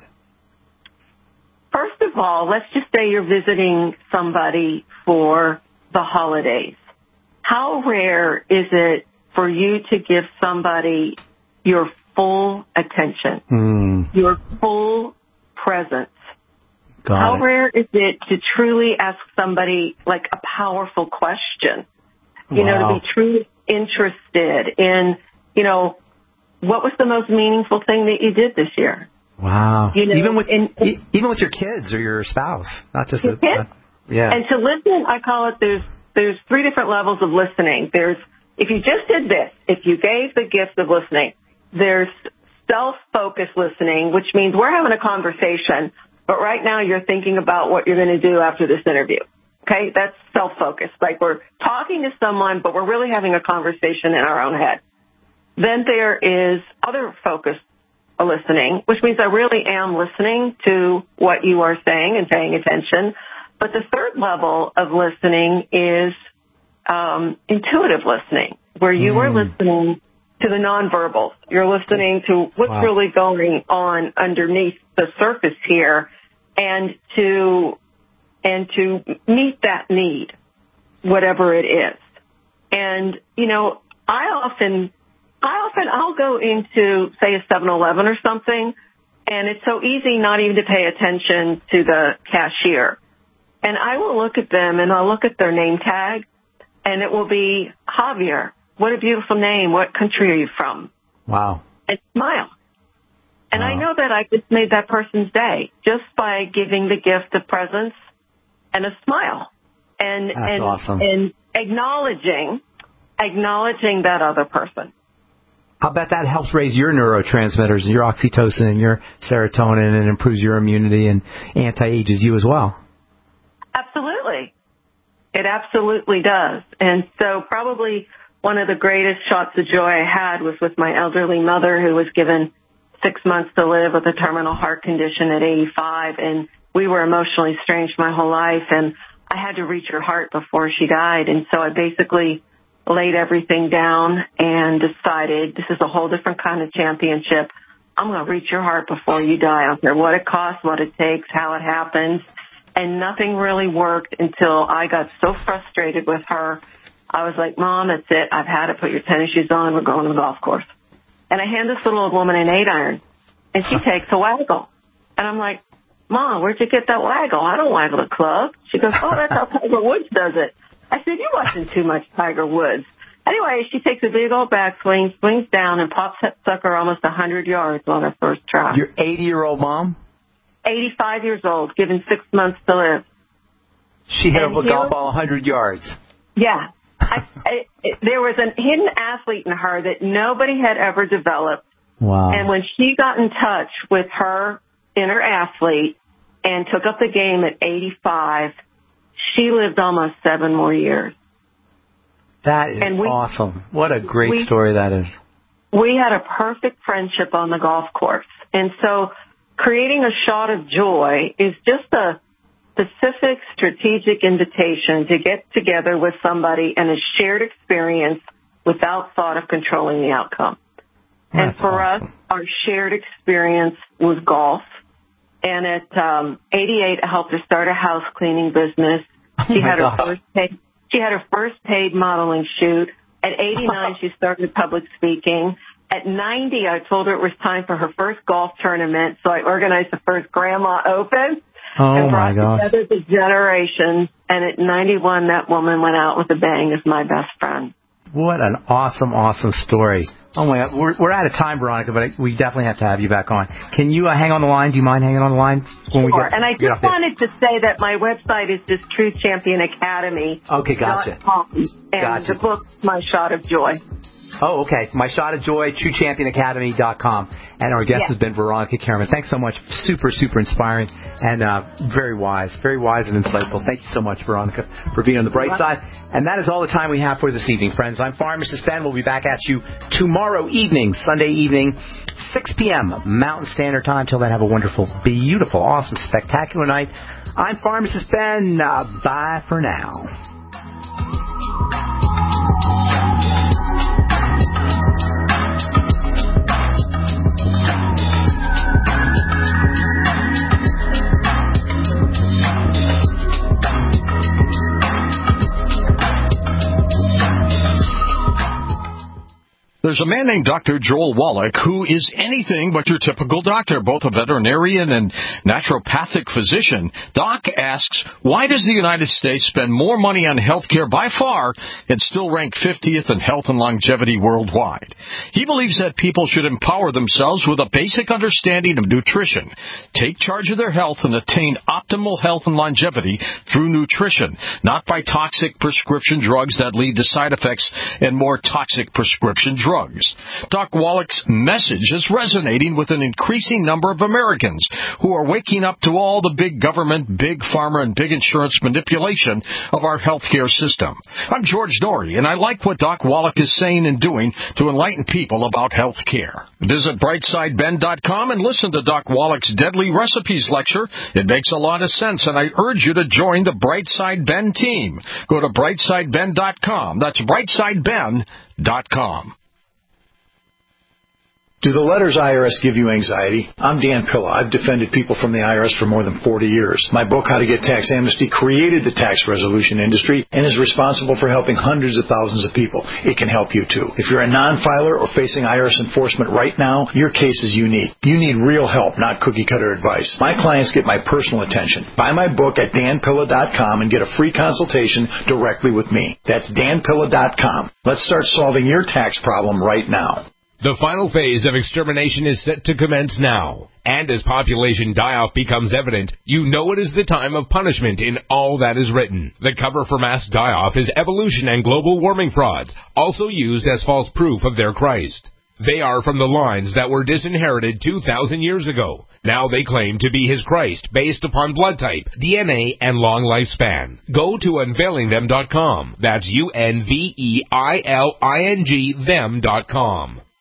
First of all, let's just say you're visiting somebody for the holidays. How rare is it for you to give somebody your full attention, mm. your full presence? Got How it. rare is it to truly ask somebody like a powerful question? You wow. know, to be truly interested in, you know, what was the most meaningful thing that you did this year? Wow. You know, even with in, e- even with your kids or your spouse, not just your a, kids. Uh, yeah. And to listen, I call it there's there's three different levels of listening. There's if you just did this, if you gave the gift of listening. There's self-focused listening, which means we're having a conversation, but right now you're thinking about what you're going to do after this interview. Okay? That's self-focused. Like we're talking to someone, but we're really having a conversation in our own head. Then there is other focused listening, which means I really am listening to what you are saying and paying attention. But the third level of listening is um, intuitive listening, where you mm. are listening to the nonverbals. You're listening to what's wow. really going on underneath the surface here, and to and to meet that need, whatever it is. And you know, I often, I often, I'll go into say a seven eleven or something, and it's so easy not even to pay attention to the cashier. And I will look at them and I'll look at their name tag, and it will be Javier. What a beautiful name. What country are you from? Wow. And smile. And wow. I know that I just made that person's day just by giving the gift of presence and a smile. And That's and, awesome. and acknowledging acknowledging that other person. I'll bet that helps raise your neurotransmitters, your oxytocin and your serotonin, and improves your immunity and anti-ages you as well. Absolutely. It absolutely does. And so probably one of the greatest shots of joy I had was with my elderly mother, who was given six months to live with a terminal heart condition at eighty-five. And we were emotionally estranged my whole life. And I had to reach her heart before she died. And so I basically laid everything down and decided this is a whole different kind of championship. I'm going to reach your heart before you die. I don't care what it costs, what it takes, how it happens. And nothing really worked until I got so frustrated with her. I was like, Mom, that's it. I've had it. Put your tennis shoes on. We're going to the golf course. And I hand this little old woman an eight iron, and she takes a waggle. And I'm like, Mom, where'd you get that waggle? I don't waggle a club. She goes, oh, that's how Tiger Woods does it. I said, you're watching too much Tiger Woods. Anyway, she takes a big old backswing, swings down, and pops that sucker almost one hundred yards on her first try. Your eighty-year-old mom? eighty-five years old, given six months to live. She hit a golf ball one hundred yards. Yeah. I, I, it, there was a hidden athlete in her that nobody had ever developed. Wow. And when she got in touch with her inner athlete and took up the game at eighty-five, she lived almost seven more years. That is and we, awesome. What a great we, story that is. We had a perfect friendship on the golf course. And so creating a shot of joy is just a specific strategic invitation to get together with somebody and a shared experience without thought of controlling the outcome. That's and for awesome. us, our shared experience was golf. And at um, eighty-eight, I helped her start a house cleaning business. She oh had her gosh. first paid, she had her first paid modeling shoot. At eighty-nine, she started public speaking. At ninety, I told her it was time for her first golf tournament, so I organized the first Grandma Open. Oh, and brought my gosh. together the generations. And at ninety-one, that woman went out with a bang as my best friend. What an awesome, awesome story. Oh, my God. We're, we're out of time, Veronica, but I, we definitely have to have you back on. Can you uh, hang on the line? Do you mind hanging on the line? When Sure. we get, and I get just wanted to say that my website is just Truth Champion Academy. Okay, gotcha. And Gotcha. the book, My Shot of Joy. Oh, okay. My Shot of Joy, True Champion Academy dot com. And our guest Yes. has been Veronica Kerriman. Thanks so much. Super, super inspiring and uh, very wise. Very wise and insightful. Thank you so much, Veronica, for being on the bright side. And that is all the time we have for this evening, friends. I'm Pharmacist Ben. We'll be back at you tomorrow evening, Sunday evening, six p.m. Mountain Standard Time. Till then, have a wonderful, beautiful, awesome, spectacular night. I'm Pharmacist Ben. Uh, bye for now. There's a man named Doctor Joel Wallach who is anything but your typical doctor, both a veterinarian and naturopathic physician. Doc asks, why does the United States spend more money on health care by far and still rank fiftieth in health and longevity worldwide? He believes that people should empower themselves with a basic understanding of nutrition, take charge of their health, and attain optimal health and longevity through nutrition, not by toxic prescription drugs that lead to side effects and more toxic prescription drugs. Doc Wallach's message is resonating with an increasing number of Americans who are waking up to all the big government, big pharma, and big insurance manipulation of our healthcare system. I'm George Dory, and I like what Doc Wallach is saying and doing to enlighten people about health care. Visit brightside ben dot com and listen to Doc Wallach's Deadly Recipes lecture. It makes a lot of sense, and I urge you to join the Brightside Ben team. Go to brightside ben dot com. That's brightside ben dot com. Do the letters I R S give you anxiety? I'm Dan Pilla. I've defended people from the I R S for more than forty years. My book, How to Get Tax Amnesty, created the tax resolution industry and is responsible for helping hundreds of thousands of people. It can help you, too. If you're a non-filer or facing I R S enforcement right now, your case is unique. You need real help, not cookie-cutter advice. My clients get my personal attention. Buy my book at dan pilla dot com and get a free consultation directly with me. That's dan pilla dot com. Let's start solving your tax problem right now. The final phase of extermination is set to commence now. And as population die-off becomes evident, you know it is the time of punishment in all that is written. The cover for mass die-off is evolution and global warming frauds, also used as false proof of their Christ. They are from the lines that were disinherited two thousand years ago. Now they claim to be his Christ based upon blood type, D N A, and long lifespan. Go to unveiling them dot com. That's U N V E I L I N G them dot com.